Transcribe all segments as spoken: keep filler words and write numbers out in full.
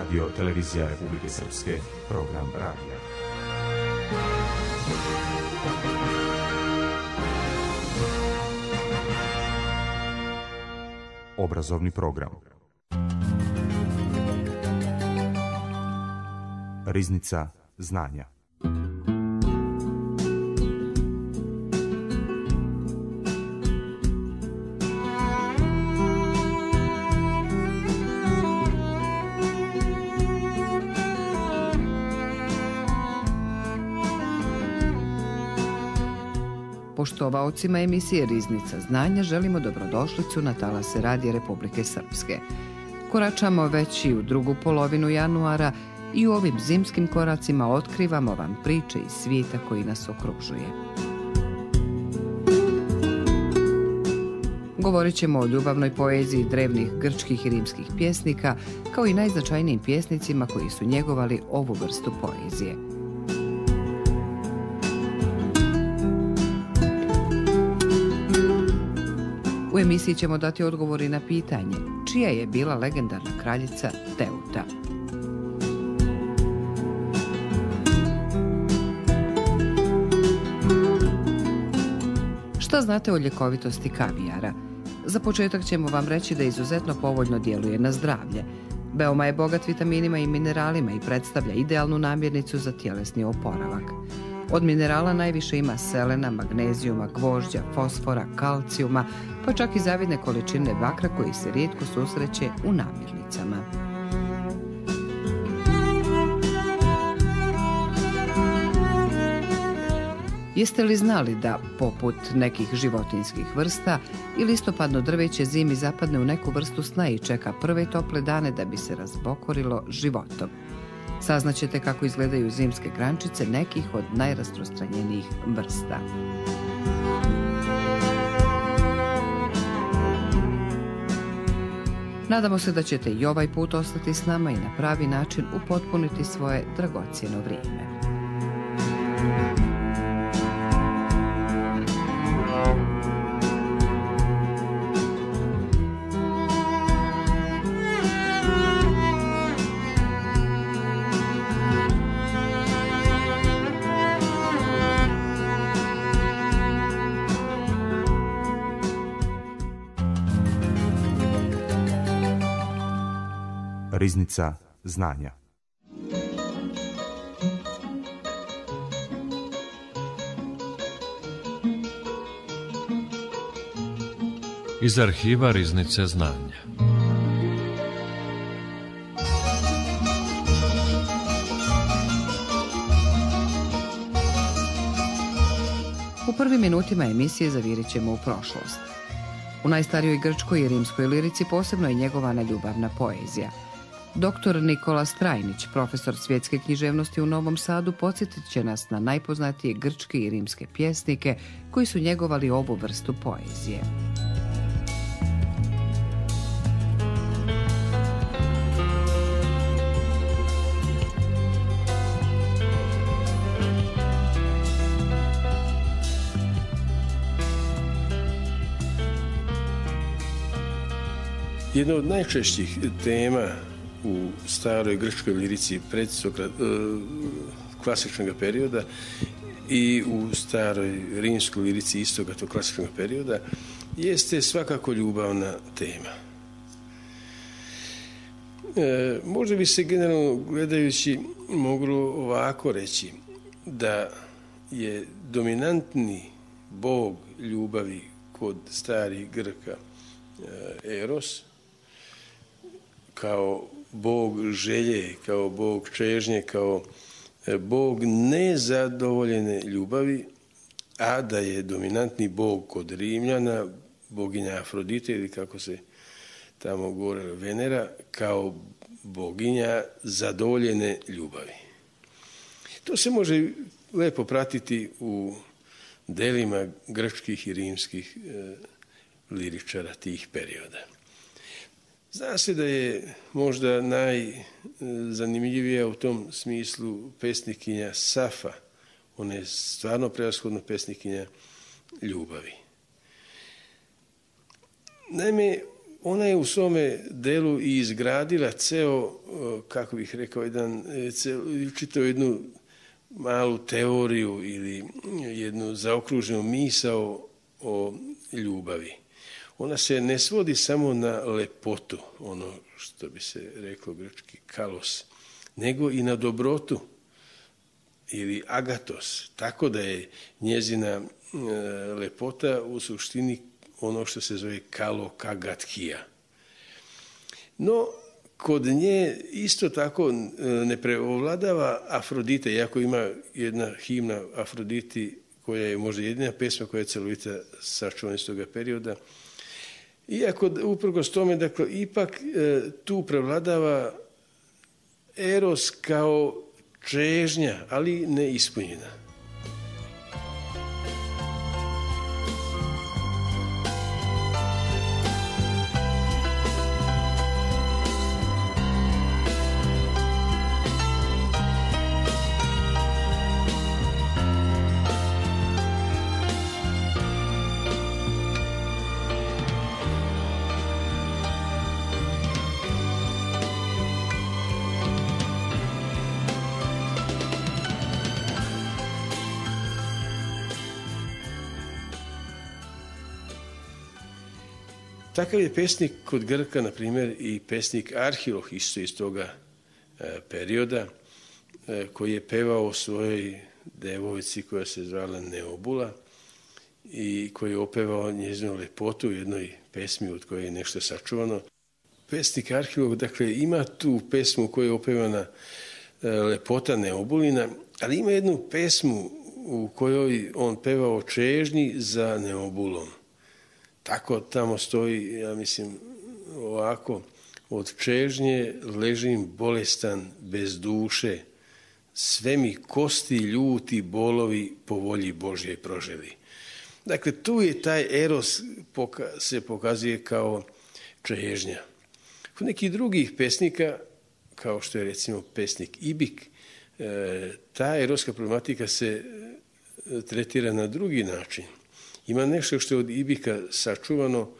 Radio Televizija Republike Srpske, program radija. Obrazovni program. Riznica znanja. Poštovaocima emisije Riznica znanja želimo dobrodošlicu na talase Radija Republike Srpske. Koračamo već i u drugu polovinu januara i u ovim zimskim koracima otkrivamo vam priče iz svijeta koji nas okružuje. Govorit ćemo o ljubavnoj poeziji drevnih grčkih i rimskih pjesnika, kao i najznačajnijim pjesnicima koji su njegovali ovu vrstu poezije. U emisiji ćemo dati odgovori na pitanje čija je bila legendarna kraljica Teuta. Šta znate o ljekovitosti kavijara? Za početak ćemo vam reći da izuzetno povoljno djeluje na zdravlje. Veoma je bogat vitaminima i mineralima i predstavlja idealnu namirnicu za tjelesni oporavak. Od minerala najviše ima selena, magnezijuma, gvožđa, fosfora, kalcijuma, pa čak i zavidne količine bakra koji se rijetko susreće u namirnicama. Jeste li znali da, poput nekih životinjskih vrsta, i listopadno drveće zimi zapadne u neku vrstu sna i čeka prve tople dane da bi se razbokorilo životom? Saznaćete kako izgledaju zimske grančice nekih od najrasprostranjenijih vrsta. Nadamo se da ćete i ovaj put ostati s nama i na pravi način upotpuniti svoje dragocjeno vrijeme. Riznica znanja. Iz arhiva Riznice znanja. U prvim minutima emisije zavirit ćemo u prošlost. U najstarijoj grčkoj i rimskoj lirici posebno je njegovana ljubavna poezija. Doktor Nikola Strajnić, profesor svjetske književnosti u Novom Sadu, podsjetit će nas na najpoznatije grčke i rimske pjesnike koji su njegovali ovu vrstu poezije. Jedna od najčešćih tema u staroj grčkoj lirici predsokrat, klasičnog perioda i u staroj rimskoj lirici istoga tog klasičnog perioda jeste svakako ljubavna tema. E, možda bi se generalno gledajući moglo ovako reći da je dominantni bog ljubavi kod starih Grka e, Eros, kao bog želje, kao bog čežnje, kao bog nezadovoljene ljubavi, a da je dominantni bog kod Rimljana, boginja Afrodite ili kako se tamo govorila Venera, kao boginja zadovoljene ljubavi. To se može lepo pratiti u delima grčkih i rimskih e, liričara tih perioda. Zna se da je možda najzanimljivija u tom smislu pesnikinja Safa. Ona je stvarno prevashodno pesnikinja ljubavi. Naime, ona je u svome delu i izgradila ceo, kako bih rekao, jedan, čitao jednu malu teoriju ili jednu zaokruženu misao o ljubavi. Ona se ne svodi samo na lepotu, ono što bi se reklo grčki kalos, nego i na dobrotu ili agatos, tako da je njezina lepota u suštini ono što se zove kalokagathija. No, kod nje isto tako ne preovladava Afrodite, iako ima jedna himna Afroditi koja je možda jedina pesma koja je celovita sačuvana iz toga perioda. Iako uprkos tome, dakle, ipak e, tu prevladava eros kao čežnja, ali neispunjena. Takav je pesnik kod Grka, na primjer, i pesnik Arhiloh, isto iz toga e, perioda, e, koji je pevao o svojoj devojci koja se zvala Neobula i koji je opevao njezinu lepotu u jednoj pesmi od koje je nešto sačuvano. Pesnik Arhiloh, dakle, ima tu pesmu u kojoj je opevana e, lepota Neobulina, ali ima jednu pesmu u kojoj on peva o čežnji za Neobulom. Tako tamo stoji, ja mislim, ovako, od čežnje ležim bolestan bez duše, sve mi kosti ljuti bolovi po volji Božje proželi. Dakle, tu je taj eros poka- se pokazuje kao čežnja. Kod nekih drugih pesnika, kao što je recimo pesnik Ibik, e, ta eroska problematika se tretira na drugi način. Ima nešto što je od Ibika sačuvano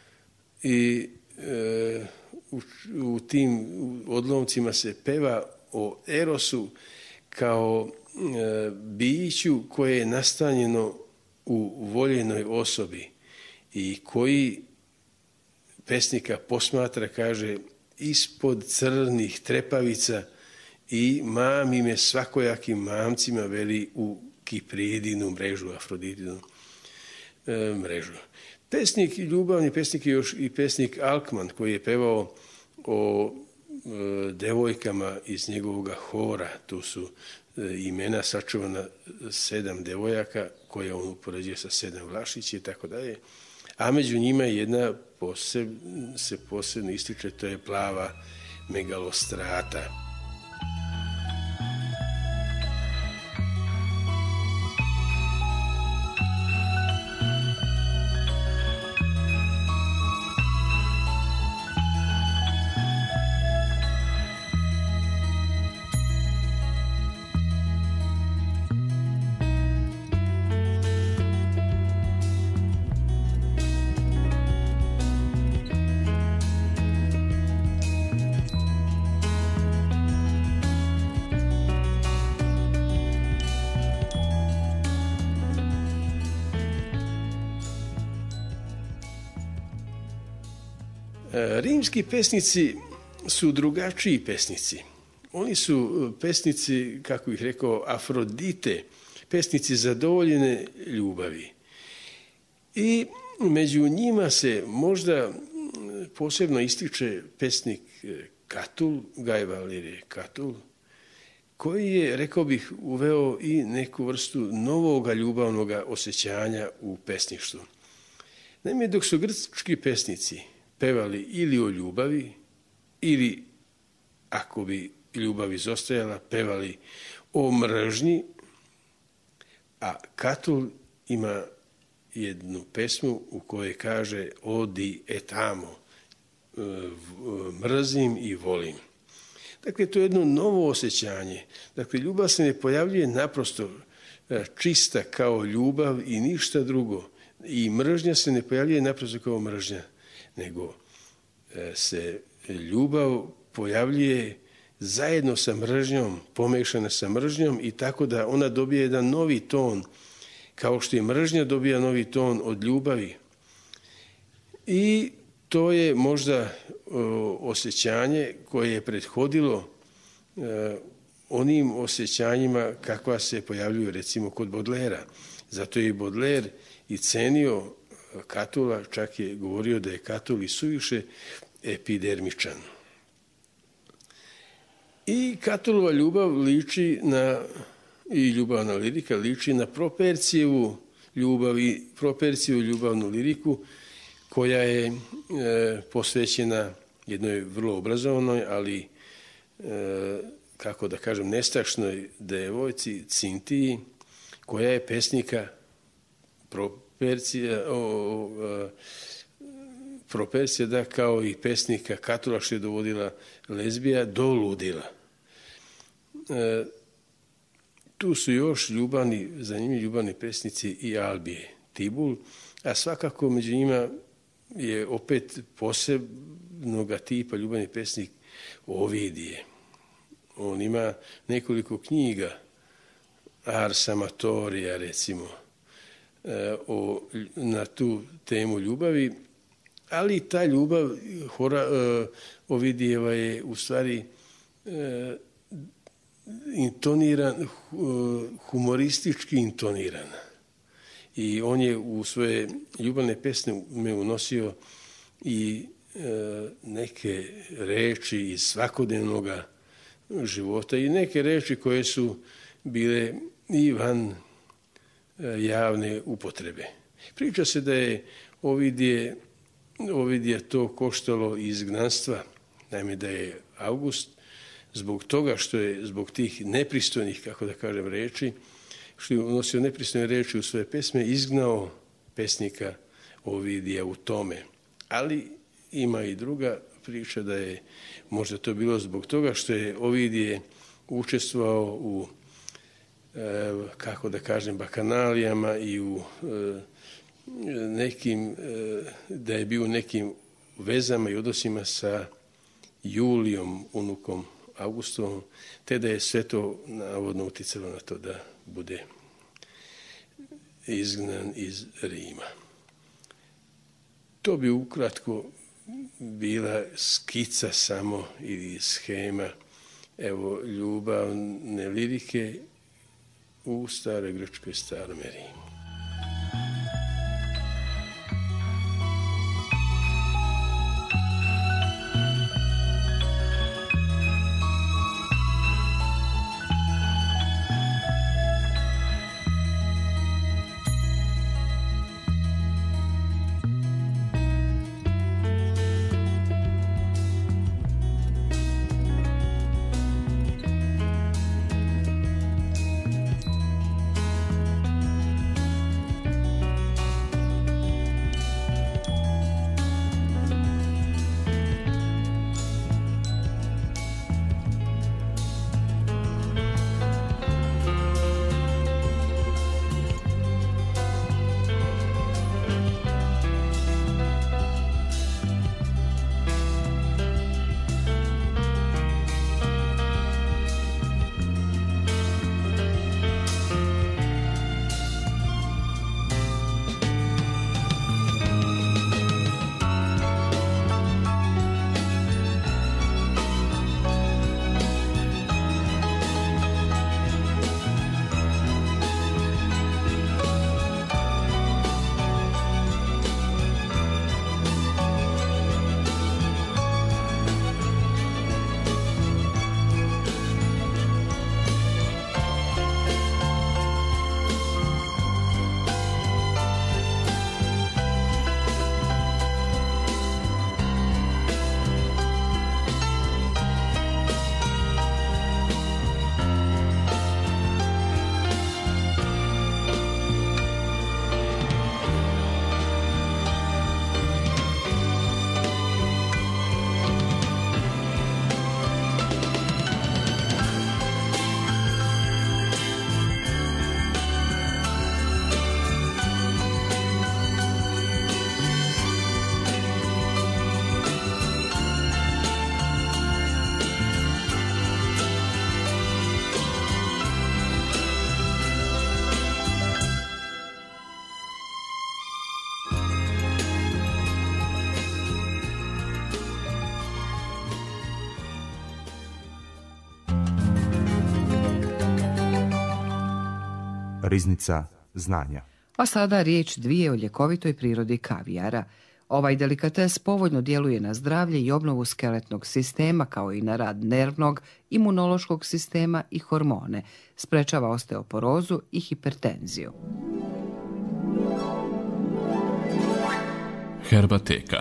i e, u, u tim odlomcima se peva o erosu kao e, biću koje je nastanjeno u voljenoj osobi i koji pesnika posmatra, kaže, ispod crnih trepavica i mami me svakojakim mamcima veli u Kipridinu mrežu, Afroditinu mrežu. Pesnik, ljubavni pesnik je još i pesnik Alkman, koji je pevao o e, devojkama iz njegovog hora. Tu su e, imena sačuvana sedam devojaka koje on upoređuje sa sedam Vlašića i tako dalje. A među njima jedna poseb, se posebno ističe, to je plava Megalostrata. Rimski pesnici su drugačiji pesnici. Oni su pesnici, kako bih rekao, Afrodite, pesnici zadovoljene ljubavi. I među njima se možda posebno ističe pesnik Katul, Gaj Valerije Katul, koji je, rekao bih, uveo i neku vrstu novoga ljubavnog osjećanja u pesništvu. Naime, dok su grčki pesnici pevali ili o ljubavi, ili, ako bi ljubav izostajala, pevali o mržnji, a Katul ima jednu pesmu u kojoj kaže odi et amo, mrzim i volim. Dakle, to je jedno novo osjećanje. Dakle, ljubav se ne pojavljuje naprosto čista kao ljubav i ništa drugo. I mržnja se ne pojavljuje naprosto kao mržnja, nego se ljubav pojavljuje zajedno sa mržnjom, pomešana sa mržnjom i tako da ona dobije jedan novi ton, kao što i mržnja dobija novi ton od ljubavi. I to je možda osjećanje koje je prethodilo onim osjećanjima kakva se pojavljuju recimo kod Bodlera. Zato je i Bodler i cenio Katula, čak je govorio da je Katul i suviše epidermičan. I Katulova ljubav liči na, i ljubavna lirika liči na Propercijevu ljubav i Propercijevu ljubavnu liriku koja je e, posvećena jednoj vrlo obrazovanoj, ali e, kako da kažem, nestašnoj devojci Cintiji, koja je pesnika Propercija, o, o, Propercija, da, kao i pesnika Katula, što je dovodila lezbija do ludila. E, tu su još ljubavni, zanimljivi ljubavni pesnici i Albije Tibul, a svakako među njima je opet posebnoga tipa ljubavni pesnik Ovidije. On ima nekoliko knjiga, Ars Amatorija recimo, o, na tu temu ljubavi, ali ta ljubav Hora, Ovidijeva je u stvari intoniran, humoristički intonirana. I on je u svoje ljubavne pesme unosio i neke reči iz svakodnevnog života i neke reči koje su bile i van javne upotrebe. Priča se da je Ovidije, Ovidija to koštalo izgnanstva, naime da je August zbog toga što je, zbog tih nepristojnih, kako da kažem, reči, što je unosio nepristojne reči u svoje pesme, izgnao pesnika Ovidija u tome. Ali ima i druga priča da je možda to bilo zbog toga što je Ovidije učestvovao u, e, kako da kažem, bakanalijama i u e, nekim, e, da je bio u nekim vezama i odnosima sa Julijom, unukom Augustovom, te da je sve to navodno uticalo na to da bude izgnan iz Rima. To bi ukratko bila skica samo ili schema, evo, ljubavne lirike u staroj Grčkoj, starome Rimu. Riznica znanja. A sada riječ dvije o ljekovitoj prirodi kavijara. Ovaj delikates povoljno djeluje na zdravlje i obnovu skeletnog sistema, kao i na rad nervnog, imunološkog sistema i hormone. Sprečava osteoporozu i hipertenziju. Herbateka.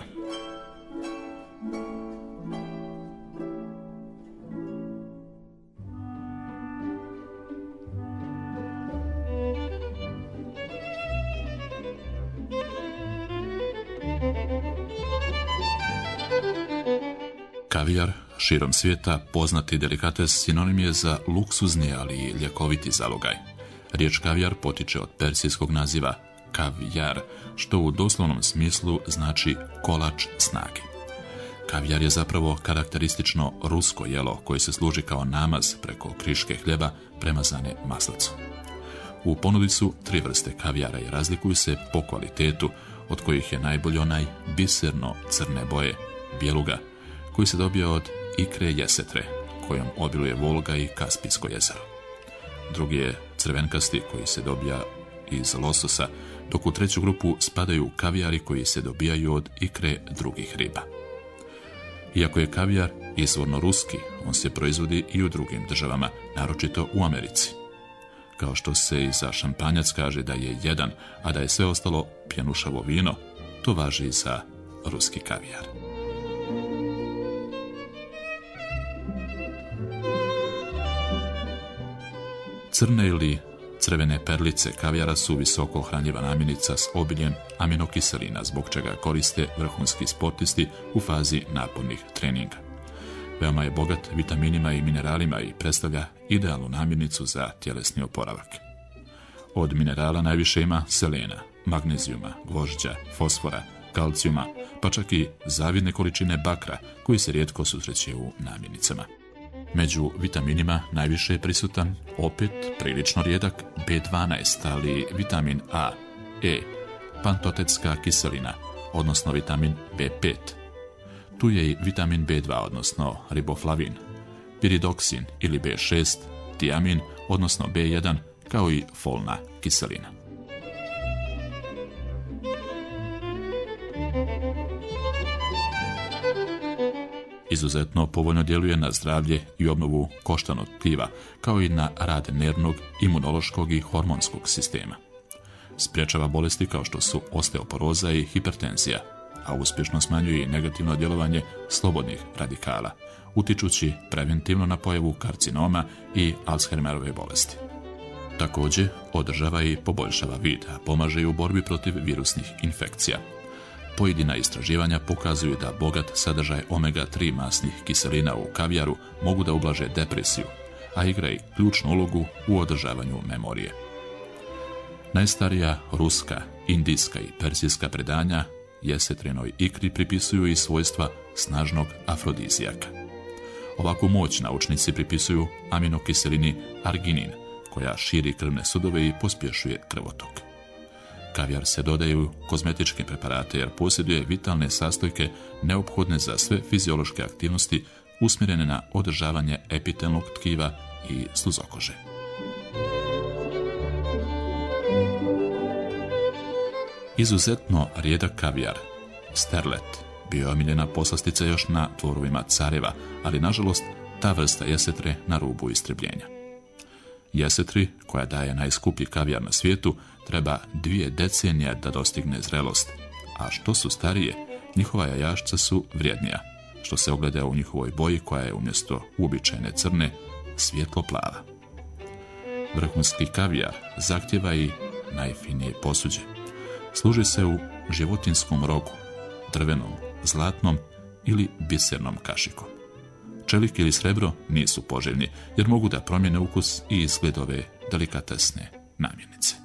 Kavijar, širom svijeta poznati delikates, sinonim je za luksuzni, ali i ljekoviti zalogaj. Riječ kavijar potiče od persijskog naziva kavjar, što u doslovnom smislu znači kolač snage. Kavijar je zapravo karakteristično rusko jelo koje se služi kao namaz preko kriške hljeba premazane maslicom. U ponudi su tri vrste kavijara i razlikuju se po kvalitetu, od kojih je najbolji onaj biserno crne boje, bjeluga, koji se dobija od ikre jesetre, kojom obiluje Volga i Kaspijsko jezero. Drugi je crvenkasti, koji se dobija iz lososa, dok u treću grupu spadaju kavijari koji se dobijaju od ikre drugih riba. Iako je kavijar izvorno ruski, on se proizvodi i u drugim državama, naročito u Americi. Kao što se i za šampanjac kaže da je jedan, a da je sve ostalo pjenušavo vino, to važi i za ruski kavijar. Crne ili crvene perlice kavijara su visoko hranjiva namirnica s obiljem aminokiselina, zbog čega koriste vrhunski sportisti u fazi napornih treninga. Veoma je bogat vitaminima i mineralima i predstavlja idealnu namirnicu za tjelesni oporavak. Od minerala najviše ima selena, magnezijuma, gvožđa, fosfora, kalcijuma, pa čak i zavidne količine bakra koji se rijetko susreće u namirnicama. Među vitaminima najviše je prisutan, opet prilično rijedak, be dvanaest, ali vitamin A, E, pantotetska kiselina, odnosno vitamin be pet. Tu je i vitamin be dva, odnosno riboflavin, piridoksin ili be šest, tiamin, odnosno be jedan, kao i folna kiselina. Izuzetno povoljno djeluje na zdravlje i obnovu koštanog tkiva, kao i na rad nervnog, imunološkog i hormonskog sistema. Sprječava bolesti kao što su osteoporoza i hipertenzija, a uspješno smanjuje i negativno djelovanje slobodnih radikala, utičući preventivno na pojavu karcinoma i Alzheimerove bolesti. Također, održava i poboljšava vid, a pomaže i u borbi protiv virusnih infekcija. Pojedina istraživanja pokazuju da bogat sadržaj omega tri masnih kiselina u kavijaru mogu da ublaže depresiju, a igra i ključnu ulogu u održavanju memorije. Najstarija ruska, indijska i persijska predanja jesetrinoj ikri pripisuju i svojstva snažnog afrodizijaka. Ovakvu moć naučnici pripisuju aminokiselini arginin, koja širi krvne sudove i pospješuje krvotok. Kavijar se dodaje u kozmetičke preparate jer posjeduje vitalne sastojke neophodne za sve fiziološke aktivnosti usmjerene na održavanje epitelnog tkiva i sluzokože. Izuzetno rijedak kavijar, sterlet, bio je omiljena poslastica još na dvorovima careva, ali nažalost ta vrsta jesetre na rubu istrebljenja. Jesetri, koja daje najskuplji kavijar na svijetu, treba dvije decenije da dostigne zrelost, a što su starije, njihova jajašca su vrijednija, što se ogleda u njihovoj boji koja je umjesto uobičajene crne svjetlo plava. Vrhunski kavijar zahtjeva i najfinije posuđe. Služi se u životinskom rogu, drvenom, zlatnom ili bisernom kašikom. Čelik ili srebro nisu poželjni jer mogu da promijene ukus i izgled ove delikatesne namirnice.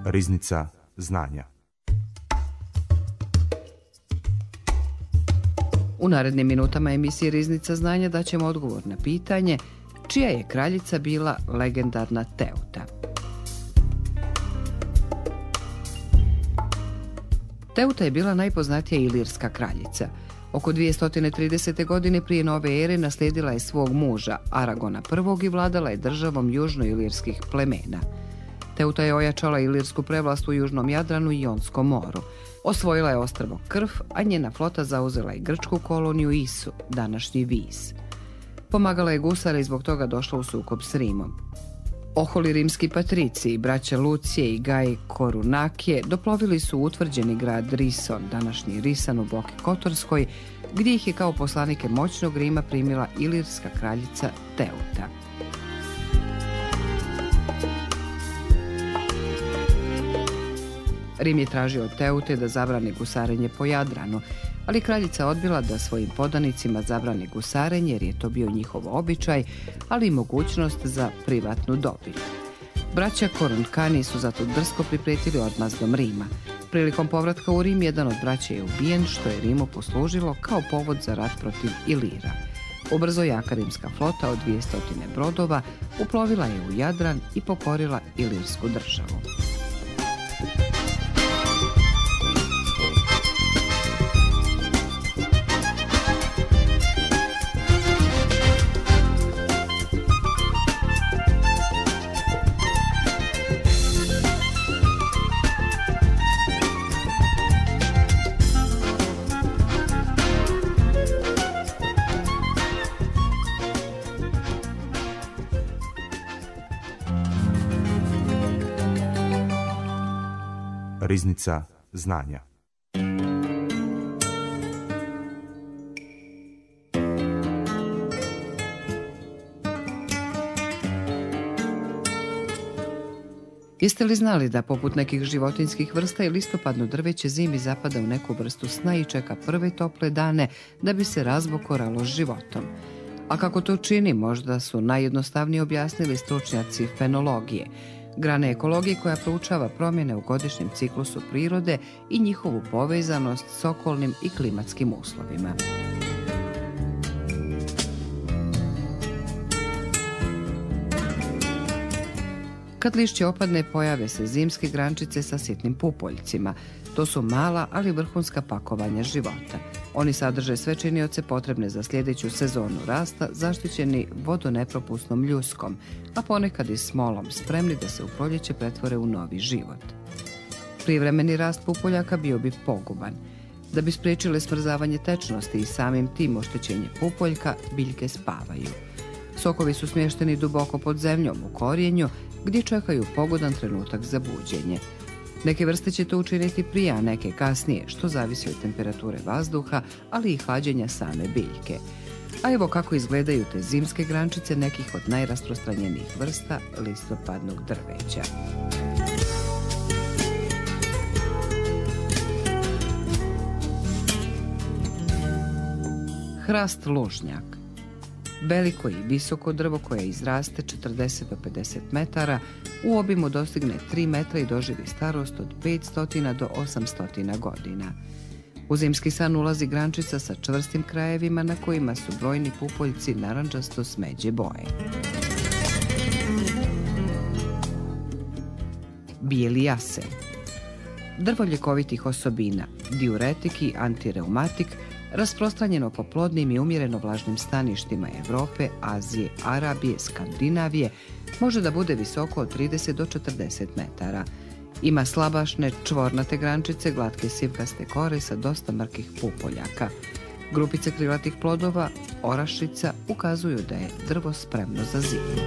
Riznica znanja. U narednim minutama emisije Riznica znanja daćemo odgovor na pitanje čija je kraljica bila legendarna Teuta. Teuta je bila najpoznatija ilirska kraljica. Oko dvjesto tridesete. godine prije nove ere naslijedila je svog muža, Aragona I. i vladala je državom južnoilirskih plemena. Teuta je ojačala ilirsku prevlast u južnom Jadranu i Jonskom moru. Osvojila je ostrvo Krf, a njena flota zauzela i grčku koloniju Isu, današnji Vis. Pomagala je gusara i zbog toga došla u sukob s Rimom. Oholi rimski patriciji, braća Lucije i Gaj Korunakije, doplovili su u utvrđeni grad Rison, današnji Risan u Boki Kotorskoj, gdje ih je kao poslanike moćnog Rima primila ilirska kraljica Teuta. Rim je tražio od Teute da zabrani gusarenje po Jadranu, ali kraljica odbila da svojim podanicima zabrani gusarenje jer je to bio njihov običaj, ali i mogućnost za privatnu dobit. Braća Korunkani su zato drsko priprijetili odmazdom Rima. Prilikom povratka u Rim jedan od braća je ubijen, što je Rimu poslužilo kao povod za rat protiv Ilira. Ubrzo jaka rimska flota od dvjesto brodova uplovila je u Jadran i pokorila ilirsku državu. Riznica znanja. Jeste li znali da poput nekih životinjskih vrsta i listopadno drveće zimi zapada u neku vrstu sna i čeka prve tople dane da bi se razbokoralo s životom? A kako to čini, možda su najjednostavnije objasnili stručnjaci fenologije, grane ekologije koja proučava promjene u godišnjem ciklusu prirode i njihovu povezanost s okolnim i klimatskim uslovima. Kad lišće opadne, pojave se zimske grančice sa sitnim pupoljcima. To su mala, ali vrhunska pakovanja života. Oni sadrže sve činioce potrebne za sljedeću sezonu rasta, zaštićeni vodonepropusnom ljuskom, a ponekad i smolom, spremni da se u proljeće pretvore u novi život. Prijevremeni rast pupoljaka bio bi poguban. Da bi spriječile smrzavanje tečnosti i samim tim oštećenje pupoljka, biljke spavaju. Sokovi su smješteni duboko pod zemljom u korijenju, gdje čekaju pogodan trenutak za buđenje. Neke vrste će to učiniti prije, a neke kasnije, što zavisi od temperature vazduha, ali i hlađenja same biljke. A evo kako izgledaju te zimske grančice nekih od najrasprostranjenijih vrsta listopadnog drveća. Hrast lužnjak. Veliko i visoko drvo koje izraste četrdeset do pedeset metara, u obimu dostigne tri metra i doživi starost od petsto do osamsto godina. U zimski san ulazi grančica sa čvrstim krajevima na kojima su brojni pupoljci narandžasto smeđe boje. Bijeli jasen. Drvo ljekovitih osobina, diuretik i antireumatik, rasprostranjeno po plodnim i umjereno vlažnim staništima Europe, Azije, Arabije, Skandinavije, može da bude visoko od trideset do četrdeset metara. Ima slabašne, čvornate grančice, glatke sivkaste kore sa dosta mrkih pupoljaka. Grupice krilatih plodova, orašica, ukazuju da je drvo spremno za zimu.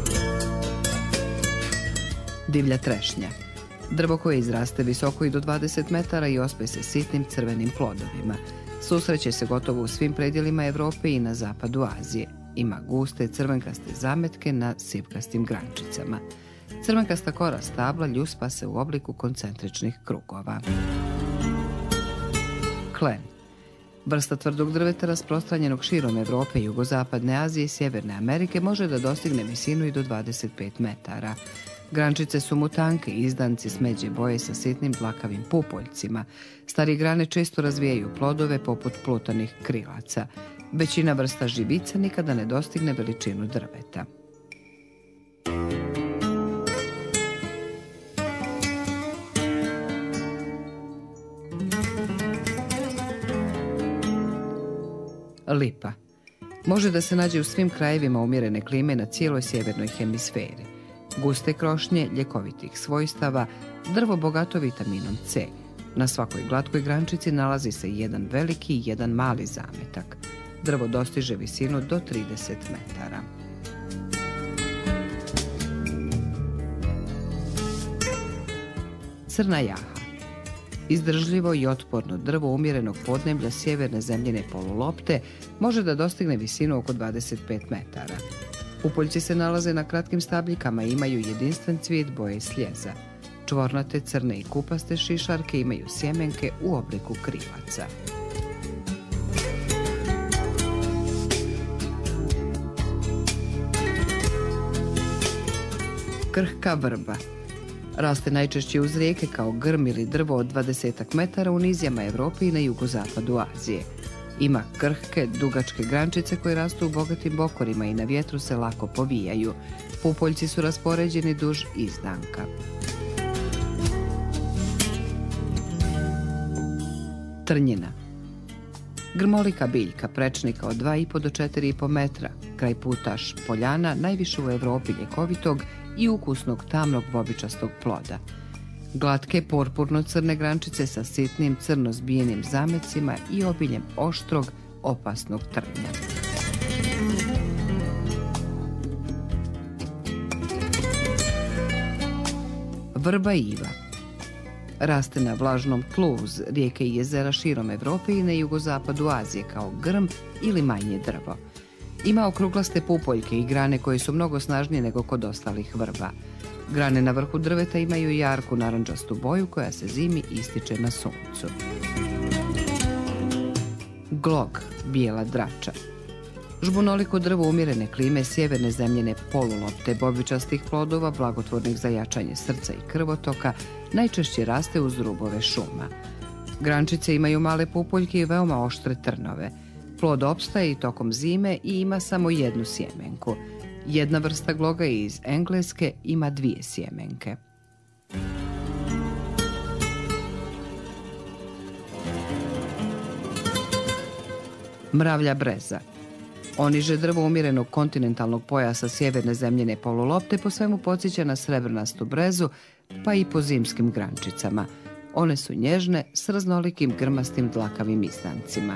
Divlja trešnja. Drvo koje izraste visoko i do dvadeset metara i ospe se sitnim crvenim plodovima. Susreće se gotovo u svim predjelima Europe i na zapadu Azije. Ima guste crvenkaste zametke na sivkastim grančicama. Crvenkasta kora stabla ljuspa se u obliku koncentričnih krugova. Klen. Vrsta tvrdog drveta rasprostranjenog širom Europe, jugozapadne Azije i Sjeverne Amerike može da dostigne visinu i do dvadeset pet metara. Grančice su mu tanke izdanci smeđe boje sa sitnim dlakavim pupoljcima. Stari grane često razvijaju plodove poput plutanih krilaca. Većina vrsta živica nikada ne dostigne veličinu drveta. Lipa. Može da se nađe u svim krajevima umjerene klime na cijeloj sjevernoj hemisferi. Guste krošnje, ljekovitih svojstava, drvo bogato vitaminom C. Na svakoj glatkoj grančici nalazi se jedan veliki i jedan mali zametak. Drvo dostiže visinu do trideset metara. Crna jaha. Izdržljivo i otporno drvo umjerenog podneblja sjeverne zemljine polulopte može da dostigne visinu oko dvadeset pet metara. Pupoljci se nalaze na kratkim stabljikama i imaju jedinstven cvijet boje sljeza. Čvornate, crne i kupaste šišarke imaju sjemenke u obliku krilaca. Krhka vrba. Raste najčešće uz rijeke kao grm ili drvo od dvadesetak metara u nizijama Evrope i na jugozapadu Azije. Ima krhke, dugačke grančice koje rastu u bogatim bokorima i na vjetru se lako povijaju. Pupoljci su raspoređeni duž izdanka. Trnjina. Grmolika biljka, prečnika od dva i po do četiri i po metra, kraj putaš poljana, najviše u Evropi ljekovitog i ukusnog tamnog bobičastog ploda. Glatke purpurno-crne grančice sa sitnim crno zbijenim zamecima i obiljem oštrog, opasnog trnja. Vrba iva. Raste na vlažnom tlu uz rijeke i jezera širom Evrope i na jugozapadu Azije kao grm ili manje drvo. Ima okruglaste pupoljke i grane koje su mnogo snažnije nego kod ostalih vrba. Grane na vrhu drveta imaju jarku narandžastu boju koja se zimi ističe na suncu. Glog, bijela drača. Žbunoliko drvo umjerene klime sjeverne zemljine polulopte, bobičastih plodova, blagotvornih za jačanje srca i krvotoka, najčešće raste uz rubove šuma. Grančice imaju male pupoljke i veoma oštre trnove. Plod opstaje i tokom zime i ima samo jednu sjemenku. Jedna vrsta gloga iz Engleske ima dvije sjemenke. Mravlja breza. Oniže drvo umjerenog kontinentalnog pojasa sjeverne zemljine polulopte po svemu podsjeća na srebrnastu brezu, pa i po zimskim grančicama. One su nježne s raznolikim grmastim dlakavim izdancima.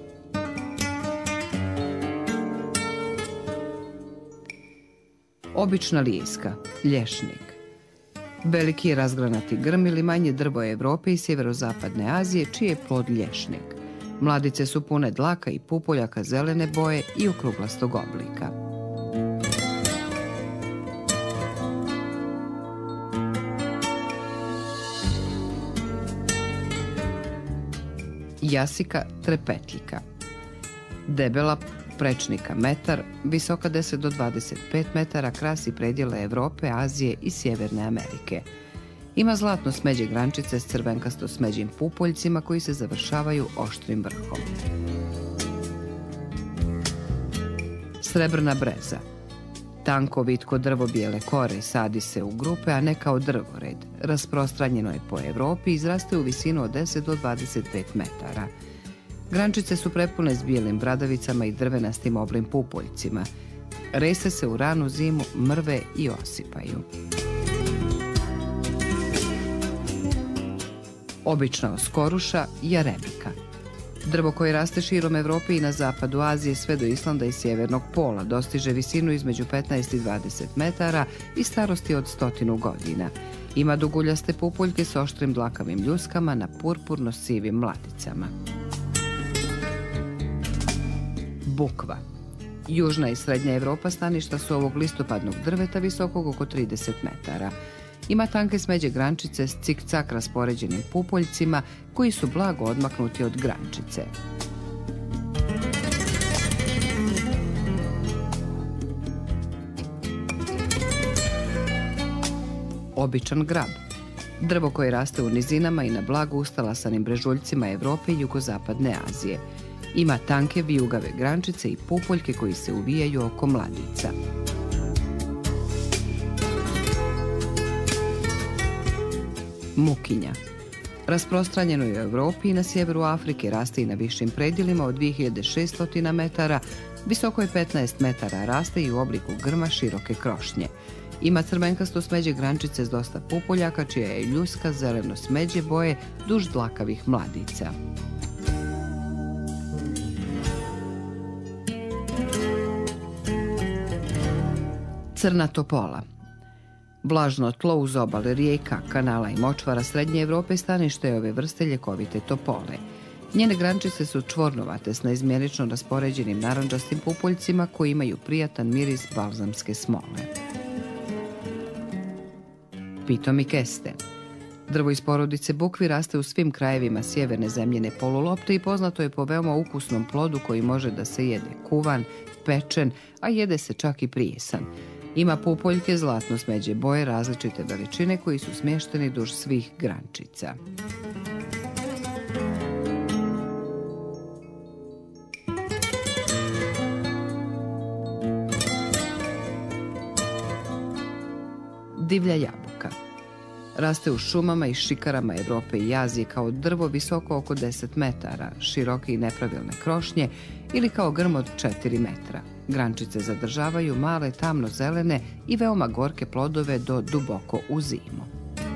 Obična lijeska, lješnik. Veliki je razgranati grm ili manje drvo Evrope i sjeverozapadne Azije, čiji je plod lješnik. Mladice su pune dlaka i pupoljaka zelene boje i okruglastog oblika. Jasika trepetljika. Debela prečnika metar, visoka deset do dvadeset pet metara, krasi predjele Evrope, Azije i Sjeverne Amerike. Ima zlatno smeđe grančice s crvenkasto smeđim pupoljcima koji se završavaju oštrim vrhom. Srebrna breza. Tanko vitko drvo bijele kore, sadi se u grupe, a ne kao drvored. Rasprostranjeno je po Evropi i izraste u visinu od deset do dvadeset pet metara. Grančice su prepune s bijelim bradavicama i drvenastim oblim pupoljcima. Rese se u ranu zimu, mrve i osipaju. Obična oskoruša, jarebika. Drvo koje raste širom Evrope i na zapadu Azije sve do Islanda i sjevernog pola, dostiže visinu između petnaest i dvadeset metara i starosti od stotinu godina. Ima duguljaste pupoljke s oštrim dlakavim ljuskama na purpurno-sivim mladicama. Bukva. Južna i srednja Evropa staništa su ovog listopadnog drveta visokog oko trideset metara. Ima tanke smeđe grančice s cik-cak raspoređenim pupoljcima koji su blago odmaknuti od grančice. običan grab, drvo koje raste u nizinama i na blago ustalasanim brežuljcima Evrope i jugozapadne Azije. Ima tanke vijugave grančice i pupoljke koji se uvijaju oko mladica. Mukinja. Rasprostranjeno je u Evropi i na sjeveru Afrike, raste i na višim predjelima od dvije hiljade šesto metara, visoko je petnaest metara, raste i u obliku grma široke krošnje. Ima crvenkasto smeđe grančice s dosta pupoljaka, čija je ljuska zeleno smeđe boje duž dlakavih mladica. Crna topola. Vlažno tlo uz obale rijeka, kanala i močvara Srednje Evrope stanište je ove vrste ljekovite topole. Njene grančice su čvornovate s neizmjenično raspoređenim narandžastim pupoljcima koji imaju prijatan miris balzamske smole. Pitomi kesten. Drvo iz porodice bukvi raste u svim krajevima sjeverne zemljine polulopte i poznato je po veoma ukusnom plodu koji može da se jede kuvan, pečen, a jede se čak i prijesan. Ima pupoljke zlatno smeđe boje različite veličine koji su smješteni duž svih grančica. Divlja jabuka. Raste u šumama i šikarama Evrope i Azije kao drvo visoko oko deset metara, široke i nepravilne krošnje ili kao grm od četiri metra. Grančice zadržavaju male tamno-zelene i veoma gorke plodove do duboko u zimu.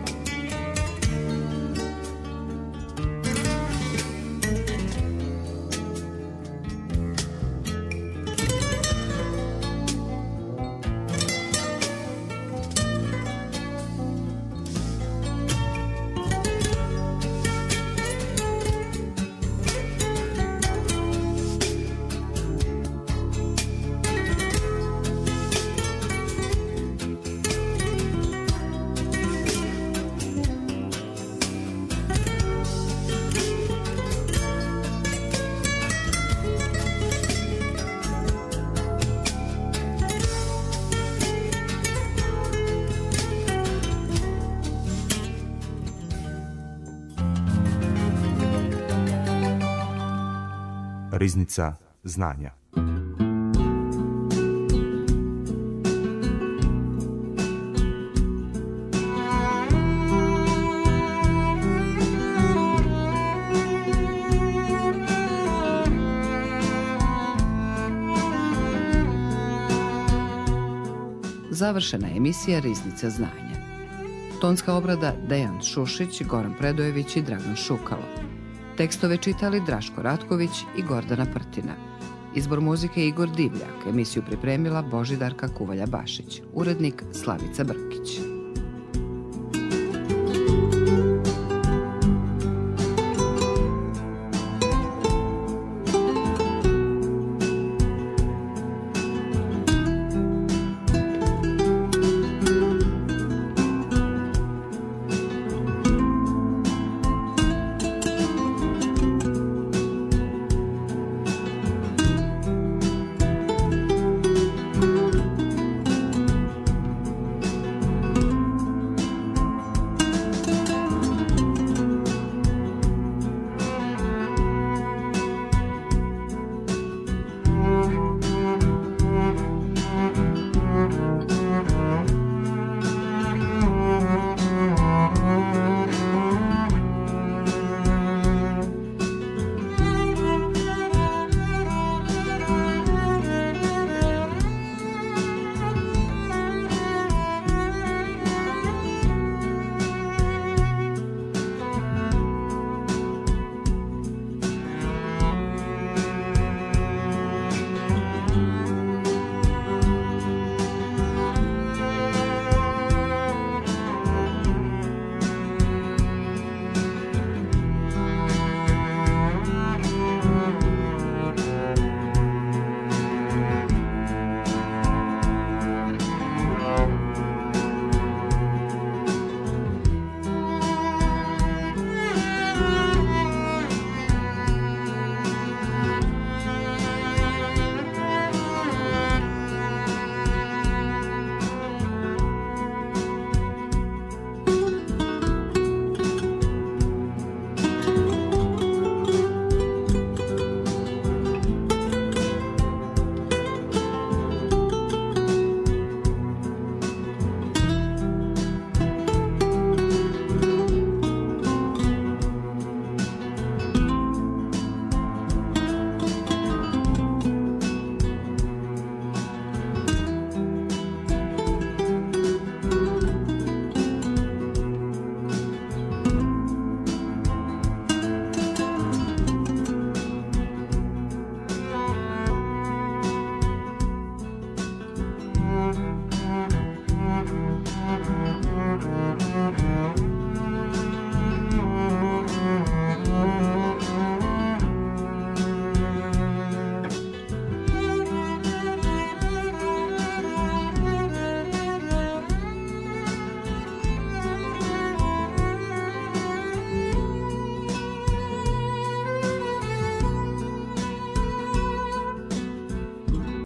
Riznica znanja. Završena je emisija Riznica znanja. Tonska obrada Dejan Šušić, Goran Predojević i Dragan Šukalo. Tekstove čitali Draško Ratković i Gordana Prtina. Izbor muzike Igor Divljak. Emisiju pripremila Božidarka Kuvalja Bašić. Urednik Slavica Brkić.